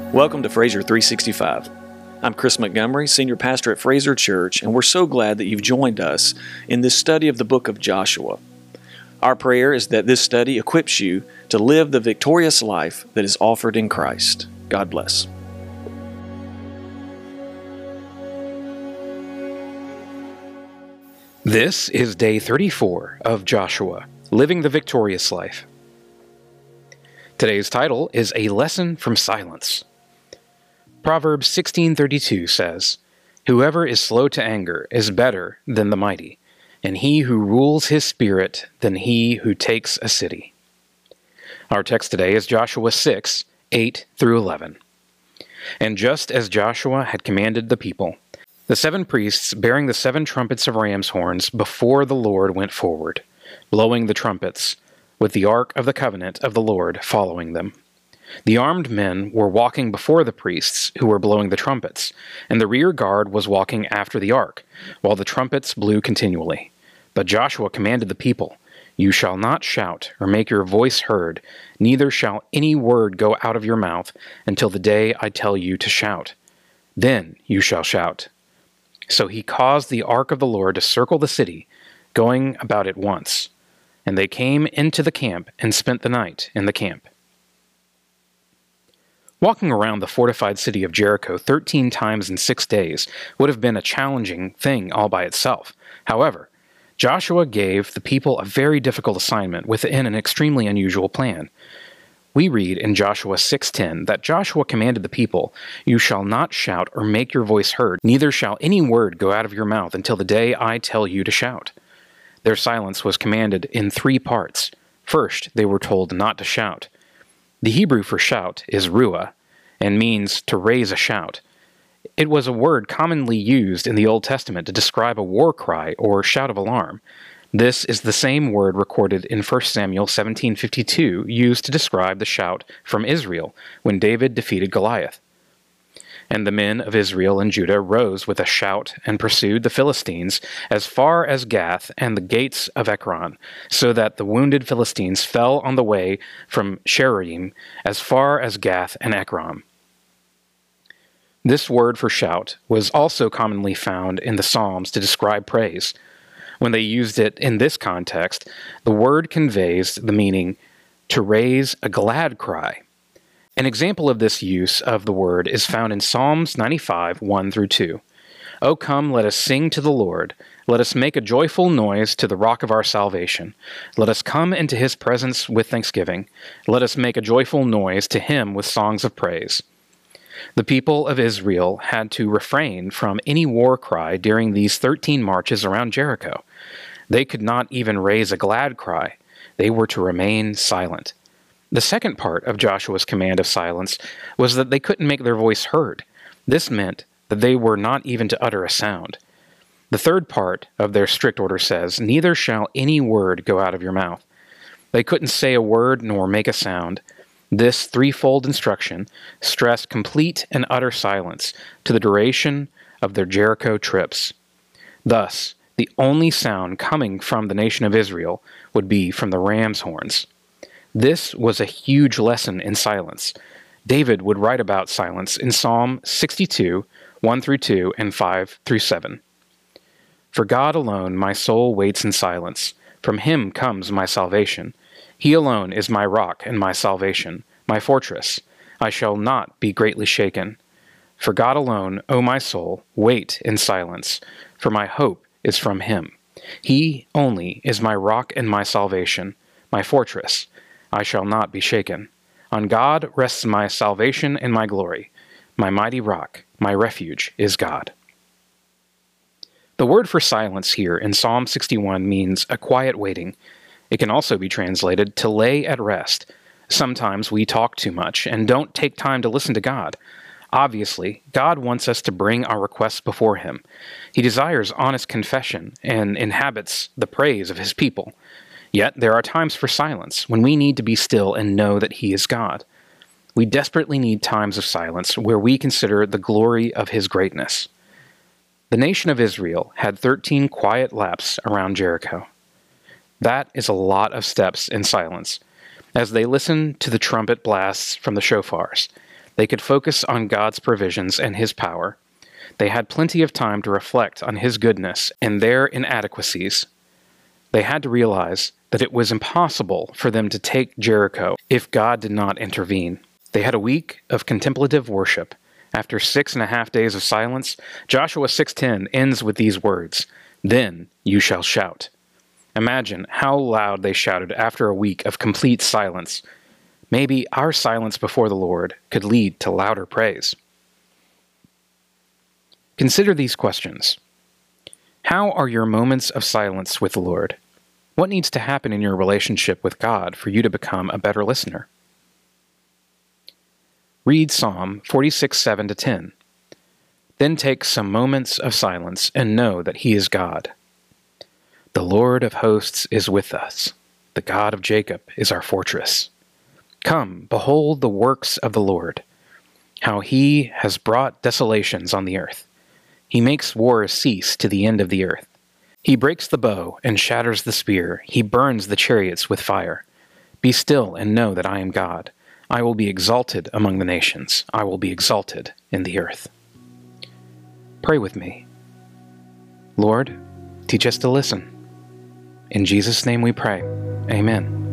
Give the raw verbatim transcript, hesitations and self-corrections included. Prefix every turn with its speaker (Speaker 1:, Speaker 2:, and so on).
Speaker 1: Welcome to Fraser three sixty-five. I'm Chris Montgomery, Senior Pastor at Fraser Church, and we're so glad that you've joined us in this study of the book of Joshua. Our prayer is that this study equips you to live the victorious life that is offered in Christ. God bless.
Speaker 2: This is day thirty-four of Joshua, Living the Victorious Life. Today's title is A Lesson from Silence. Proverbs sixteen thirty-two says, "Whoever is slow to anger is better than the mighty, and he who rules his spirit than he who takes a city." Our text today is Joshua six, eight through eleven. And just as Joshua had commanded the people, the seven priests bearing the seven trumpets of ram's horns before the Lord went forward, blowing the trumpets, with the ark of the covenant of the Lord following them. The armed men were walking before the priests who were blowing the trumpets, and the rear guard was walking after the ark, while the trumpets blew continually. But Joshua commanded the people, "You shall not shout or make your voice heard, neither shall any word go out of your mouth until the day I tell you to shout. Then you shall shout." So he caused the ark of the Lord to circle the city, going about it once. And they came into the camp and spent the night in the camp. Walking around the fortified city of Jericho thirteen times in six days would have been a challenging thing all by itself. However, Joshua gave the people a very difficult assignment within an extremely unusual plan. We read in Joshua six ten that Joshua commanded the people, "You shall not shout or make your voice heard, neither shall any word go out of your mouth until the day I tell you to shout." Their silence was commanded in three parts. First, they were told not to shout. The Hebrew for shout is ruah, and means to raise a shout. It was a word commonly used in the Old Testament to describe a war cry or shout of alarm. This is the same word recorded in First Samuel seventeen fifty-two used to describe the shout from Israel when David defeated Goliath. And the men of Israel and Judah rose with a shout and pursued the Philistines as far as Gath and the gates of Ekron, so that the wounded Philistines fell on the way from Sheraim as far as Gath and Ekron. This word for shout was also commonly found in the Psalms to describe praise. When they used it in this context, the word conveys the meaning to raise a glad cry. An example of this use of the word is found in Psalms ninety-five, one through two. "O come, let us sing to the Lord. Let us make a joyful noise to the rock of our salvation. Let us come into his presence with thanksgiving. Let us make a joyful noise to him with songs of praise." The people of Israel had to refrain from any war cry during these thirteen marches around Jericho. They could not even raise a glad cry. They were to remain silent. The second part of Joshua's command of silence was that they couldn't make their voice heard. This meant that they were not even to utter a sound. The third part of their strict order says, "Neither shall any word go out of your mouth." They couldn't say a word nor make a sound. This threefold instruction stressed complete and utter silence to the duration of their Jericho trips. Thus, the only sound coming from the nation of Israel would be from the ram's horns. This was a huge lesson in silence. David would write about silence in Psalm sixty-two, one through two, and five through seven. "For God alone my soul waits in silence. From him comes my salvation. He alone is my rock and my salvation, my fortress. I shall not be greatly shaken. For God alone, O my soul, wait in silence, for my hope is from him. He only is my rock and my salvation, my fortress. I shall not be shaken. On God rests my salvation and my glory. My mighty rock, my refuge is God." The word for silence here in Psalm sixty-one means a quiet waiting. It can also be translated to lay at rest. Sometimes we talk too much and don't take time to listen to God. Obviously, God wants us to bring our requests before him. He desires honest confession and inhabits the praise of his people. Yet there are times for silence when we need to be still and know that he is God. We desperately need times of silence where we consider the glory of his greatness. The nation of Israel had thirteen quiet laps around Jericho. That is a lot of steps in silence, as they listened to the trumpet blasts from the shofars. They could focus on God's provisions and His power. They had plenty of time to reflect on His goodness and their inadequacies. They had to realize that it was impossible for them to take Jericho if God did not intervene. They had a week of contemplative worship. After six and a half days of silence, Joshua six ten ends with these words, "Then you shall shout." Imagine how loud they shouted after a week of complete silence. Maybe our silence before the Lord could lead to louder praise. Consider these questions. How are your moments of silence with the Lord? What needs to happen in your relationship with God for you to become a better listener? Read Psalm forty-six, seven to ten. Then take some moments of silence and know that He is God. The Lord of hosts is with us. The God of Jacob is our fortress. Come, behold the works of the Lord, how He has brought desolations on the earth. He makes wars cease to the end of the earth. He breaks the bow and shatters the spear. He burns the chariots with fire. Be still and know that I am God. I will be exalted among the nations. I will be exalted in the earth. Pray with me. Lord, teach us to listen. In Jesus' name we pray. Amen.